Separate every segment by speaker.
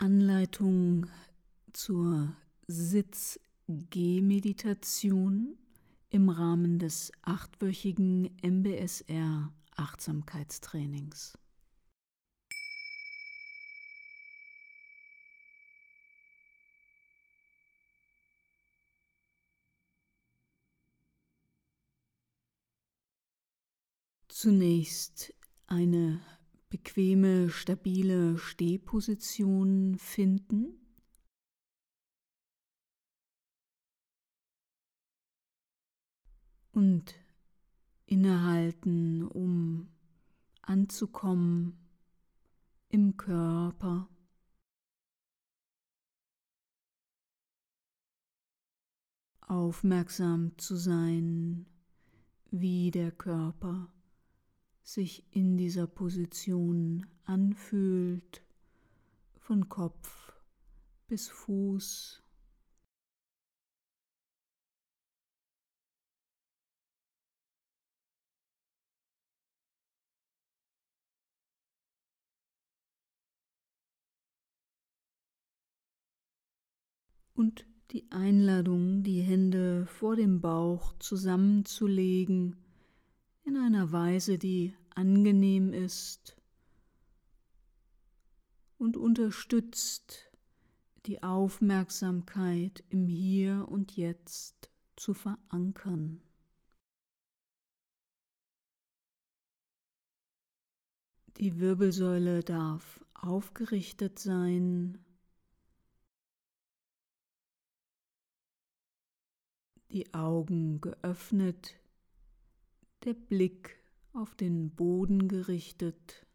Speaker 1: Anleitung zur Sitz-Geh-Meditation im Rahmen des 8-wöchigen MBSR-Achtsamkeitstrainings. Zunächst eine bequeme, stabile Stehposition finden. Und innehalten, um anzukommen im Körper. Aufmerksam zu sein, wie der Körper sich in dieser Position anfühlt, von Kopf bis Fuß. Und die Einladung, die Hände vor dem Bauch zusammenzulegen, in einer Weise, die angenehm ist und unterstützt, die Aufmerksamkeit im Hier und Jetzt zu verankern. Die Wirbelsäule darf aufgerichtet sein. Die Augen geöffnet, der Blick auf den Boden gerichtet.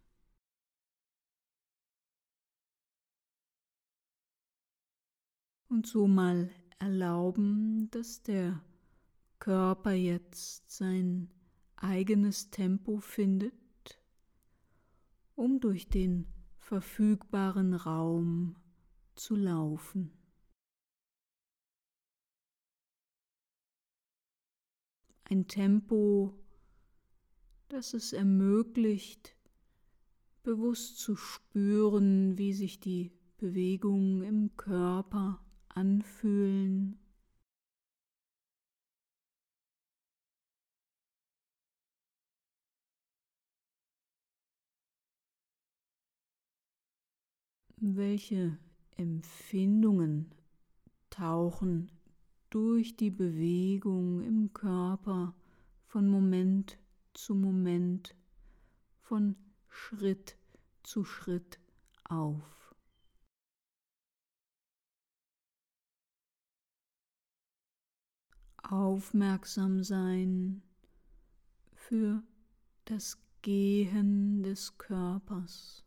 Speaker 1: Und so mal erlauben, dass der Körper jetzt sein eigenes Tempo findet, um durch den verfügbaren Raum zu laufen. Ein Tempo, das es ermöglicht, bewusst zu spüren, wie sich die Bewegungen im Körper anfühlen. Welche Empfindungen tauchen durch die Bewegung im Körper von Moment zu Moment, von Schritt zu Schritt auf? Aufmerksam sein für das Gehen des Körpers.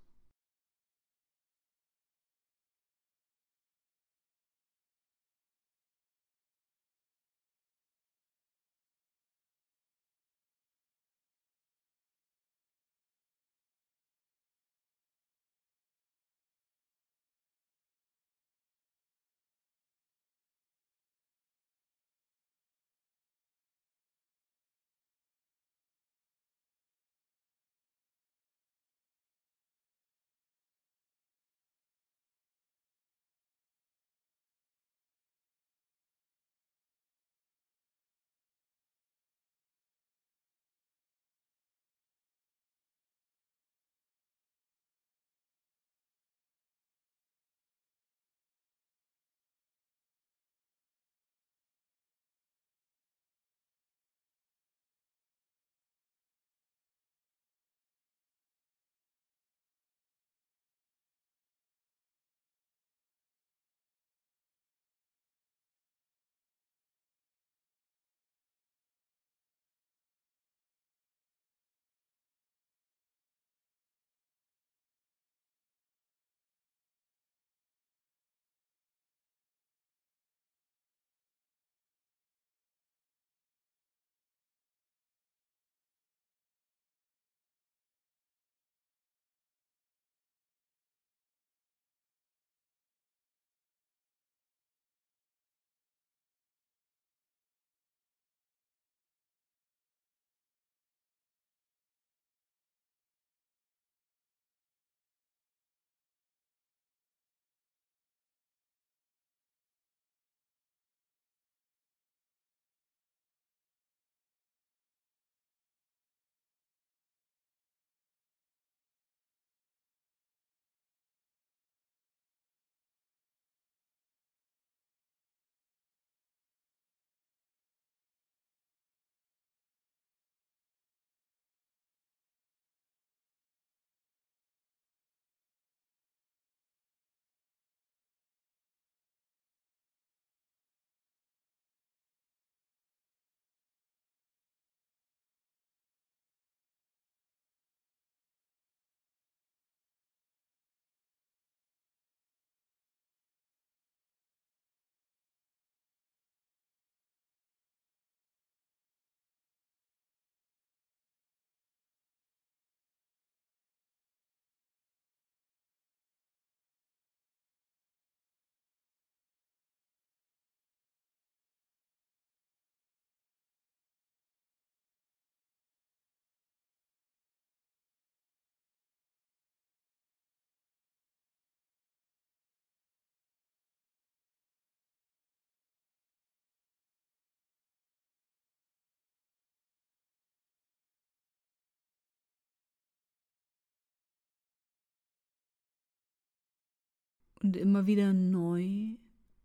Speaker 1: und immer wieder neu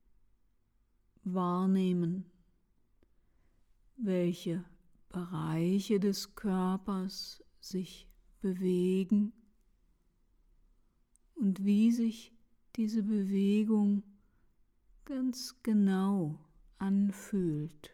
Speaker 1: wahrnehmen, welche Bereiche des Körpers sich bewegen und wie sich diese Bewegung ganz genau anfühlt.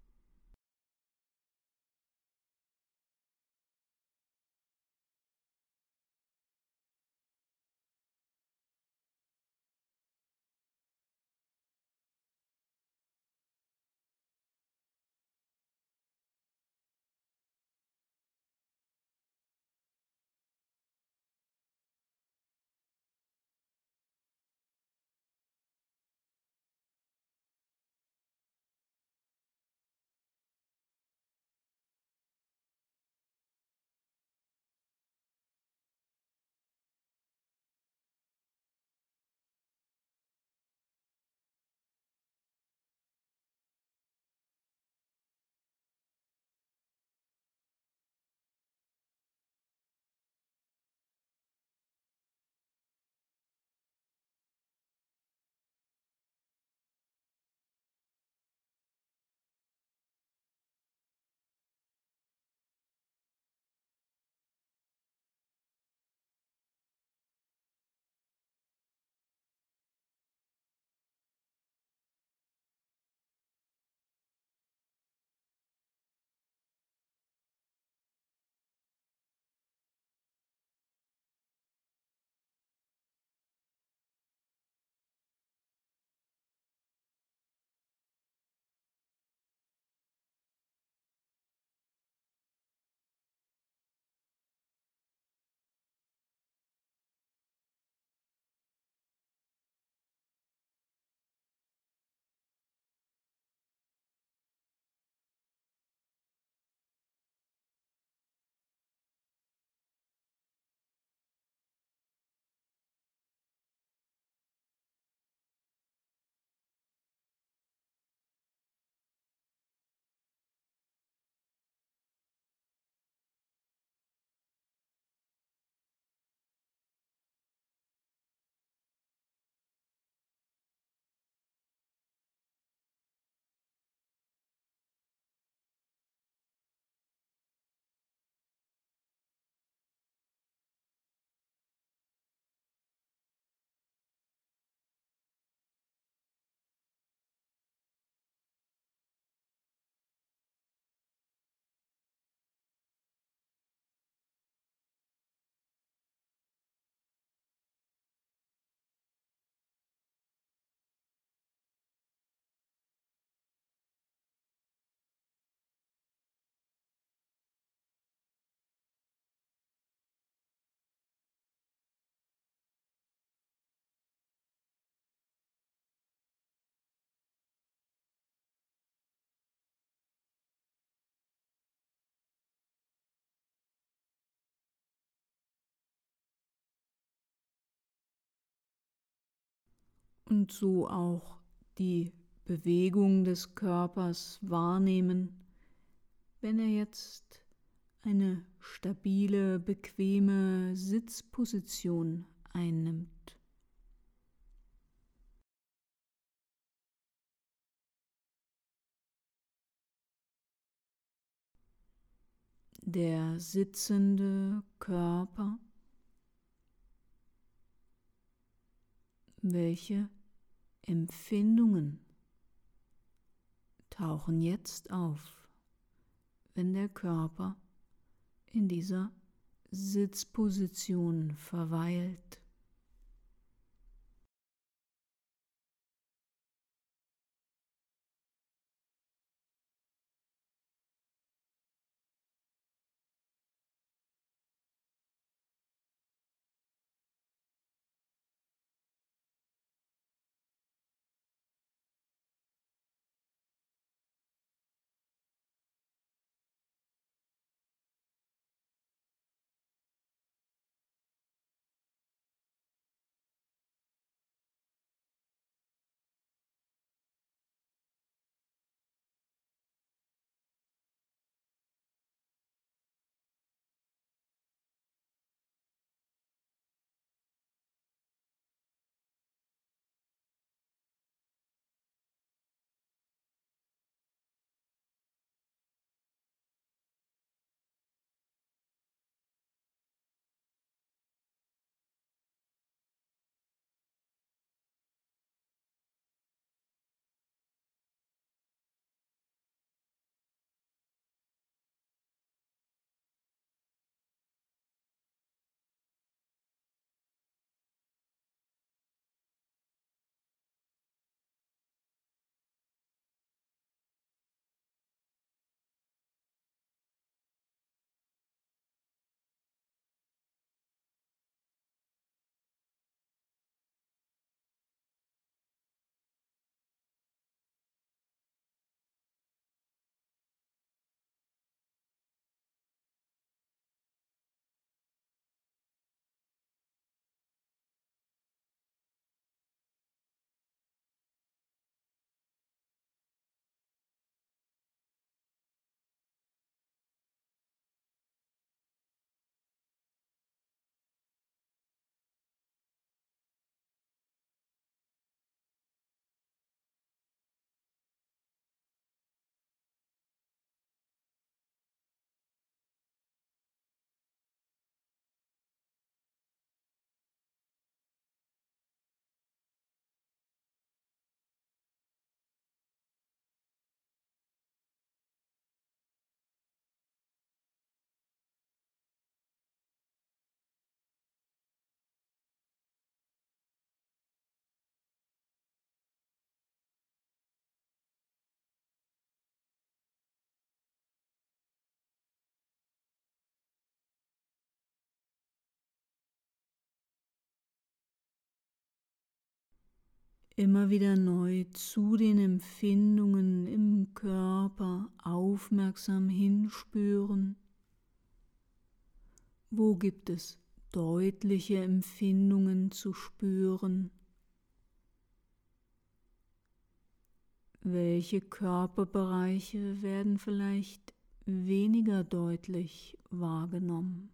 Speaker 1: Und so auch die Bewegung des Körpers wahrnehmen, wenn er jetzt eine stabile, bequeme Sitzposition einnimmt. Der sitzende Körper, welche Empfindungen tauchen jetzt auf, wenn der Körper in dieser Sitzposition verweilt? immer wieder neu zu den Empfindungen im Körper aufmerksam hinspüren. Wo gibt es deutliche Empfindungen zu spüren? Welche Körperbereiche werden vielleicht weniger deutlich wahrgenommen?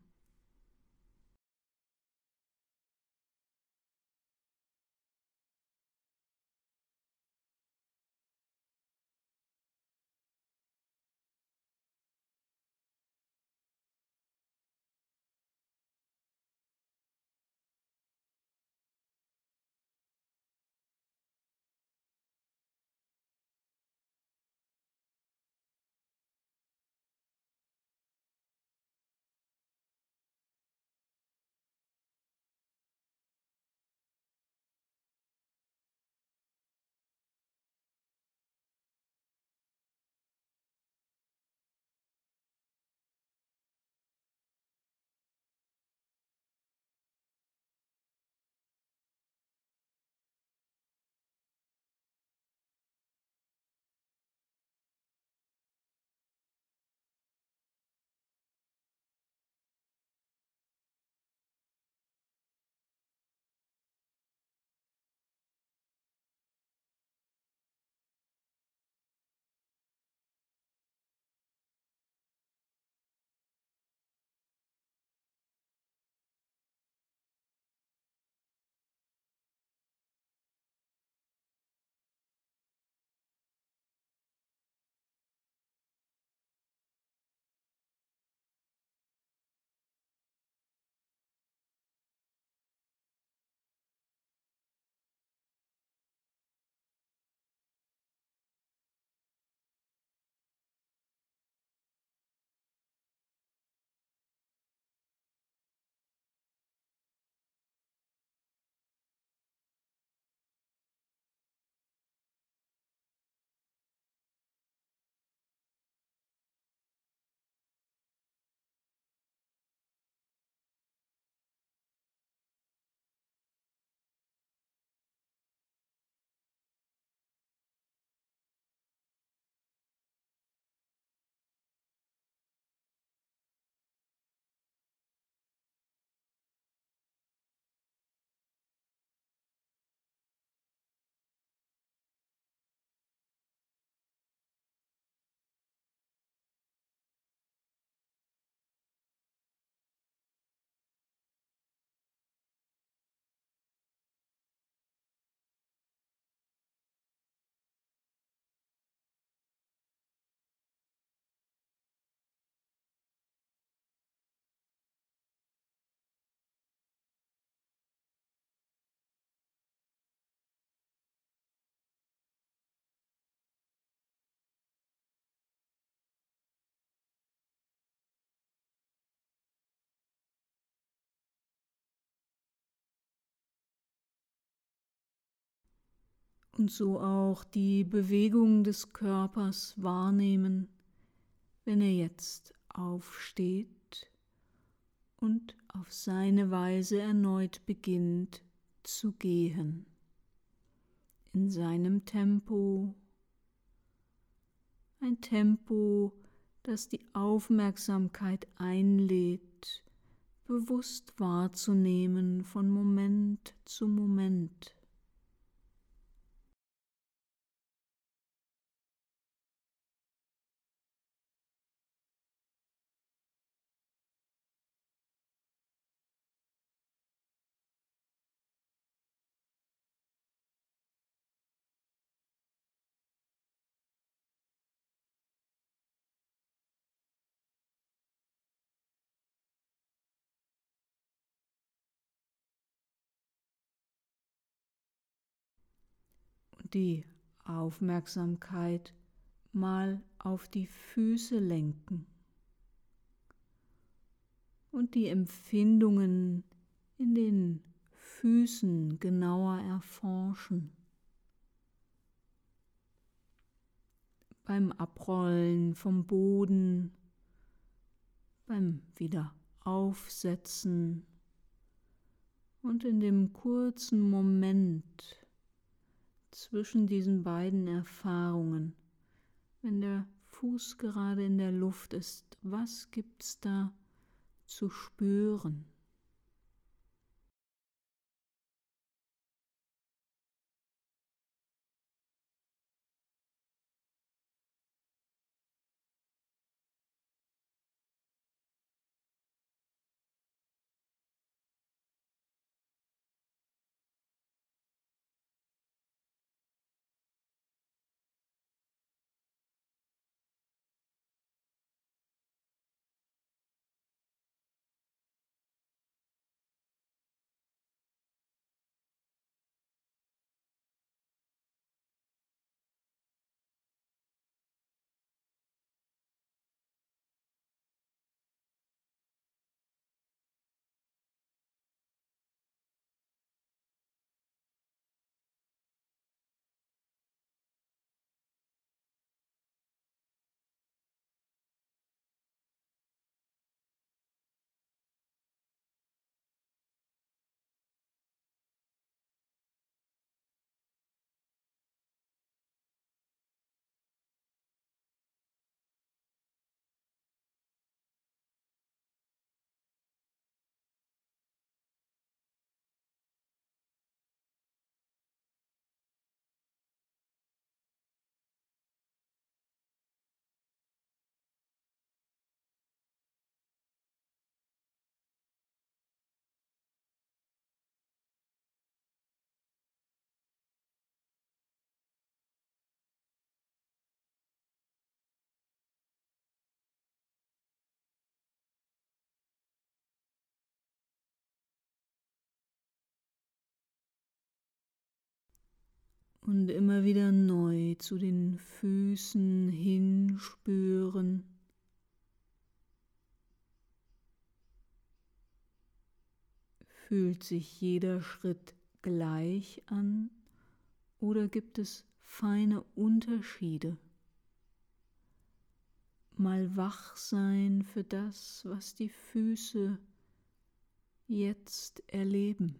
Speaker 1: Und so auch die Bewegung des Körpers wahrnehmen, wenn er jetzt aufsteht und auf seine Weise erneut beginnt zu gehen. In seinem Tempo, ein Tempo, das die Aufmerksamkeit einlädt, bewusst wahrzunehmen von Moment zu Moment. Die Aufmerksamkeit mal auf die Füße lenken und die Empfindungen in den Füßen genauer erforschen. Beim Abrollen vom Boden, beim Wiederaufsetzen und in dem kurzen Moment zwischen diesen beiden Erfahrungen, wenn der Fuß gerade in der Luft ist, was gibt's da zu spüren? Und immer wieder neu zu den Füßen hinspüren. Fühlt sich jeder Schritt gleich an oder gibt es feine Unterschiede? Mal wach sein für das, was die Füße jetzt erleben.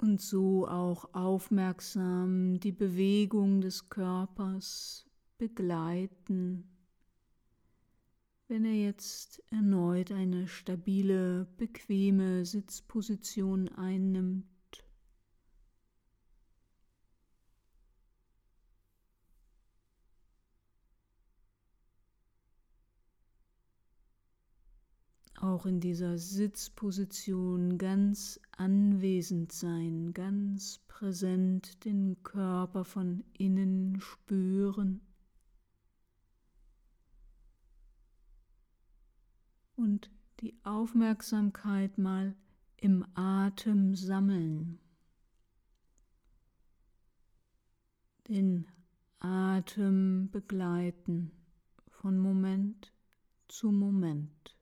Speaker 1: Und so auch aufmerksam die Bewegung des Körpers begleiten, wenn er jetzt erneut eine stabile, bequeme Sitzposition einnimmt. Auch in dieser Sitzposition ganz anwesend sein, ganz präsent den Körper von innen spüren und die Aufmerksamkeit mal im Atem sammeln. Den Atem begleiten von Moment zu Moment.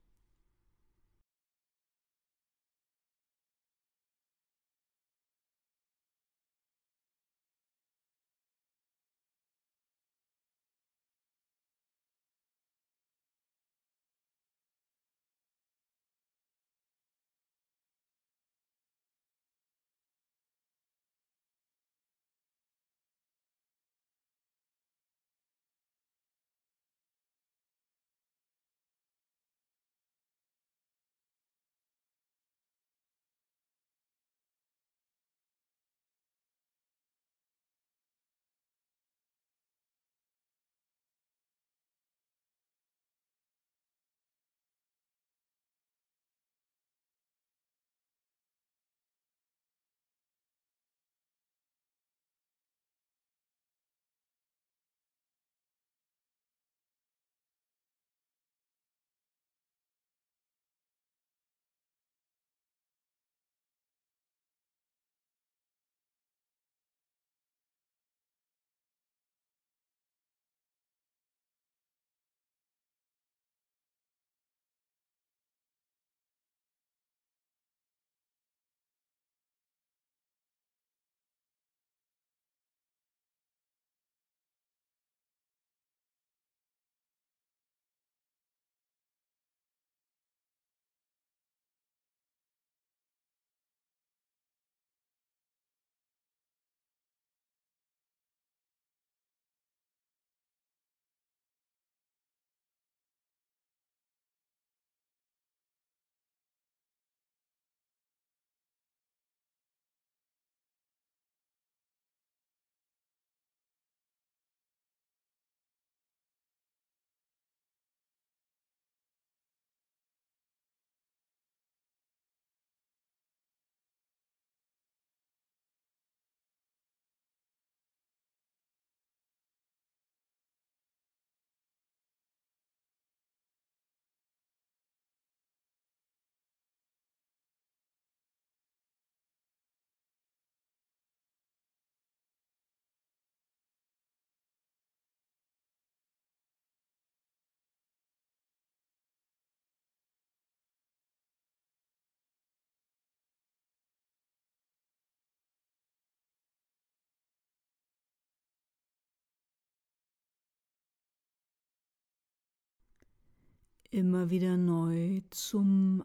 Speaker 1: Immer wieder neu zum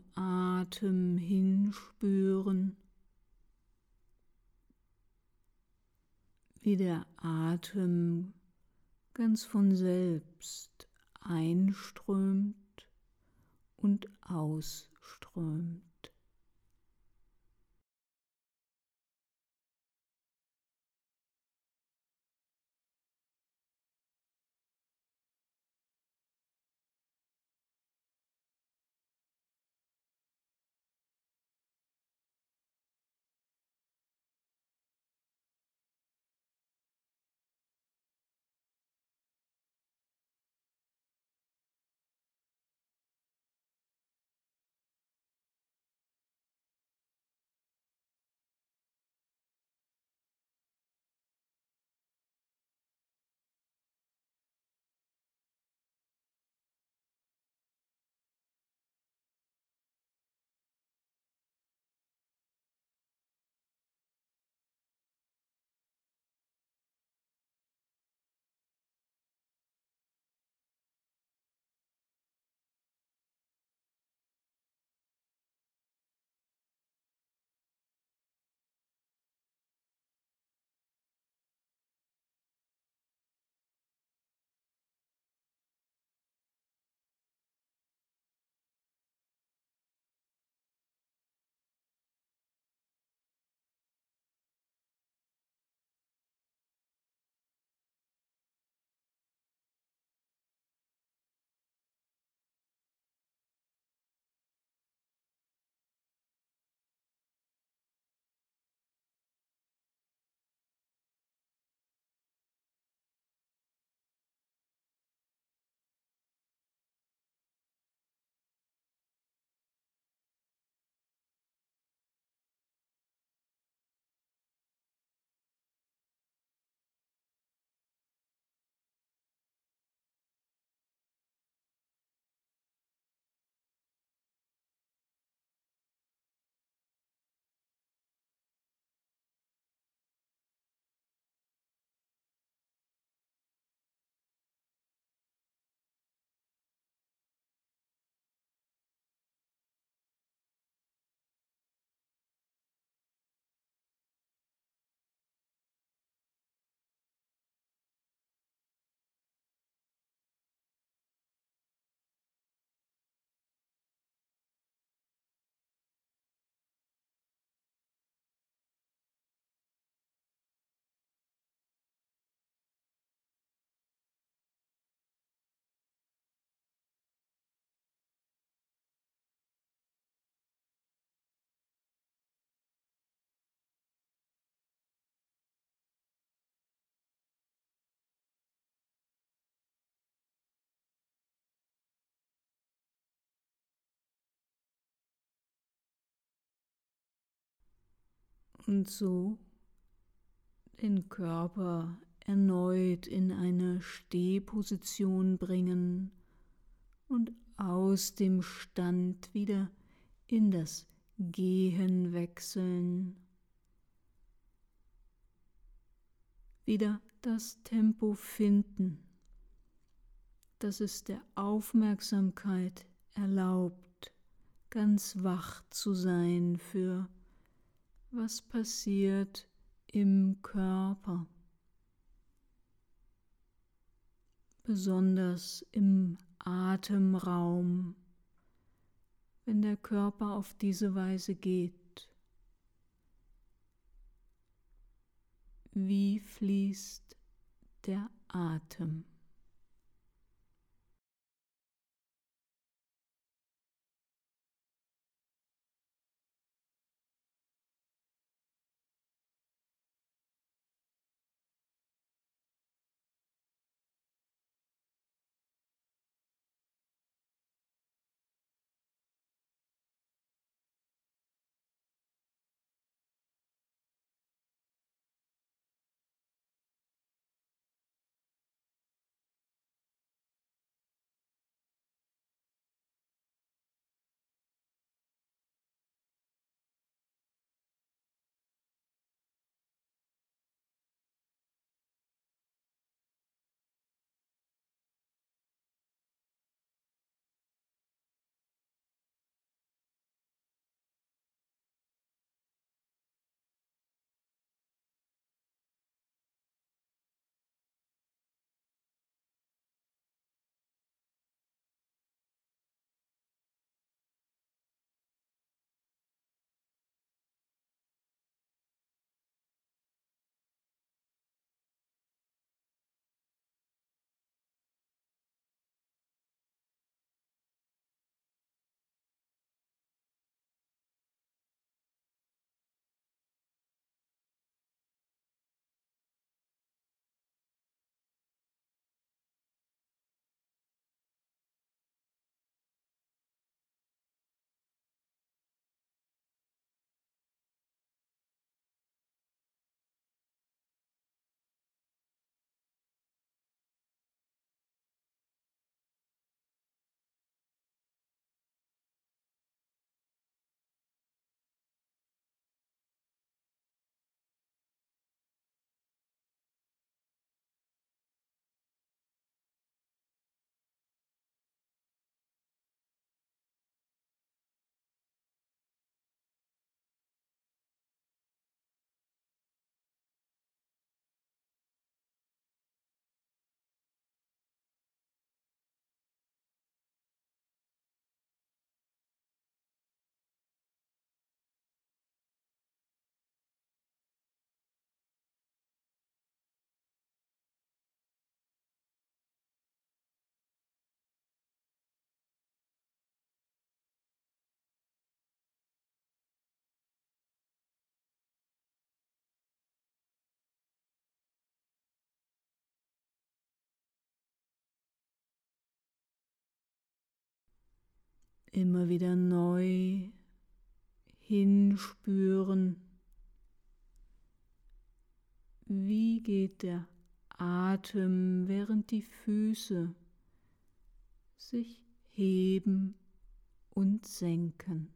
Speaker 1: Atem hinspüren, wie der Atem ganz von selbst einströmt und ausströmt. Und so den Körper erneut in eine Stehposition bringen und aus dem Stand wieder in das Gehen wechseln. Wieder das Tempo finden, das es der Aufmerksamkeit erlaubt, ganz wach zu sein für was passiert im Körper, besonders im Atemraum, wenn der Körper auf diese Weise geht. Wie fließt der Atem? Immer wieder neu hinspüren, wie geht der Atem, während die Füße sich heben und senken.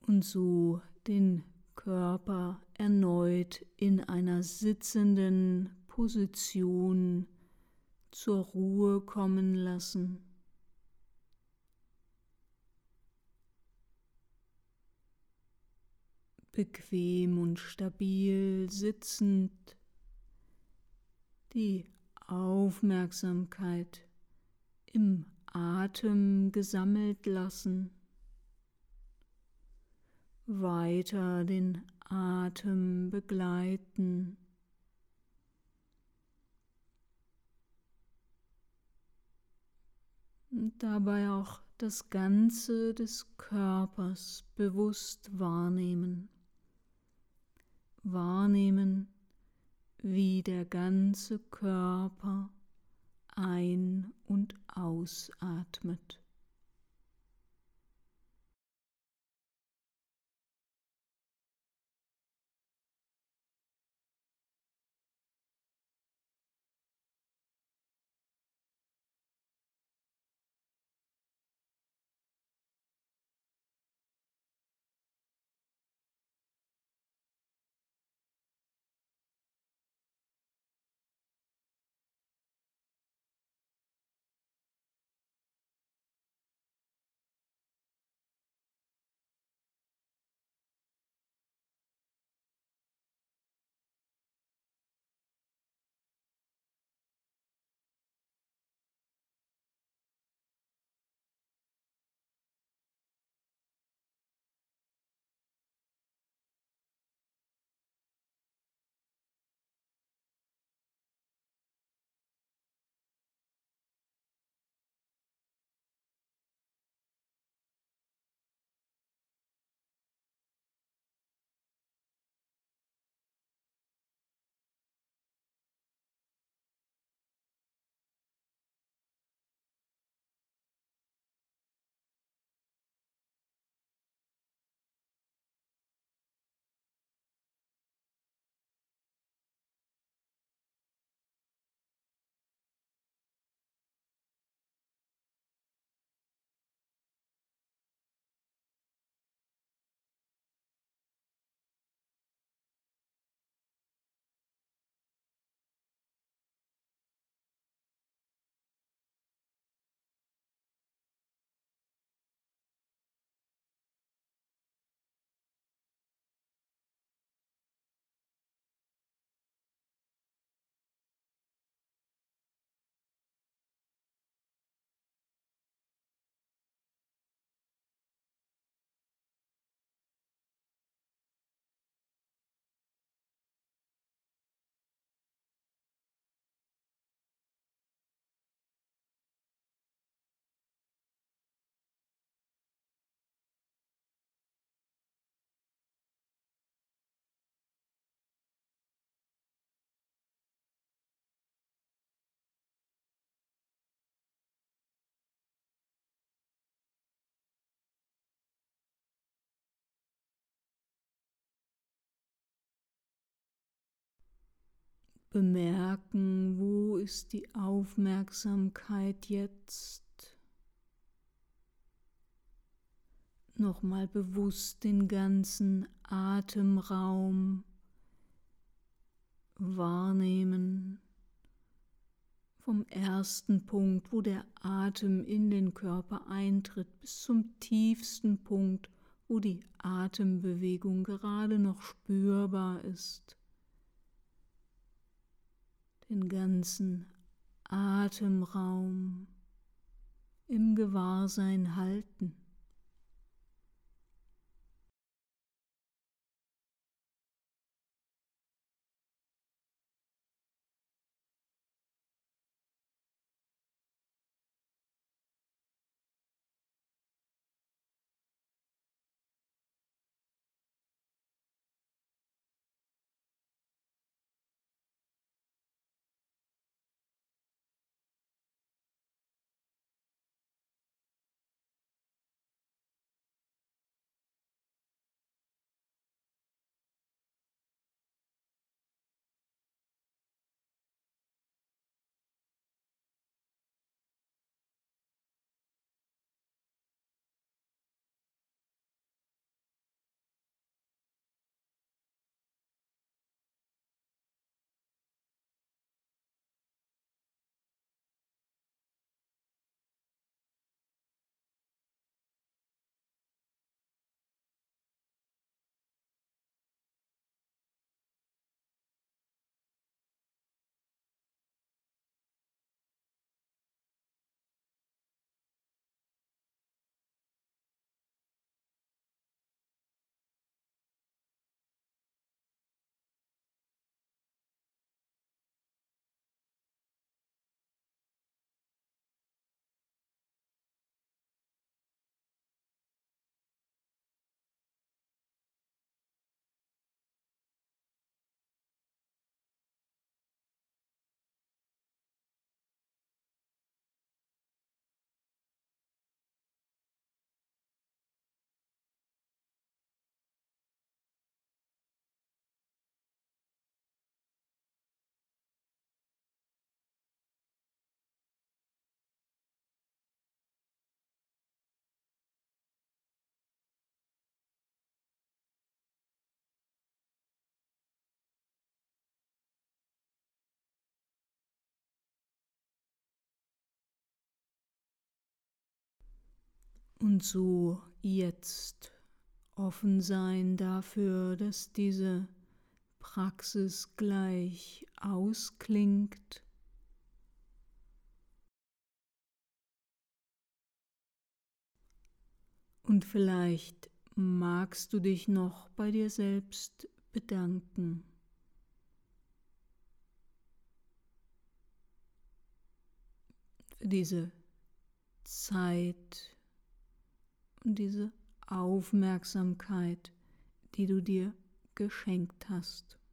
Speaker 1: und so den Körper erneut in einer sitzenden Position zur Ruhe kommen lassen. Bequem und stabil sitzend, die Aufmerksamkeit im Atem gesammelt lassen, weiter den Atem begleiten. Und dabei auch das Ganze des Körpers bewusst wahrnehmen. Wahrnehmen, wie der ganze Körper ein- und ausatmet. Bemerken, wo ist die Aufmerksamkeit jetzt? Nochmal bewusst den ganzen Atemraum wahrnehmen. Vom ersten Punkt, wo der Atem in den Körper eintritt, bis zum tiefsten Punkt, wo die Atembewegung gerade noch spürbar ist. Den ganzen Atemraum im Gewahrsein halten. Und so jetzt offen sein dafür, dass diese Praxis gleich ausklingt. Und vielleicht magst du dich noch bei dir selbst bedanken. Für diese Zeit und diese Aufmerksamkeit, die du dir geschenkt hast.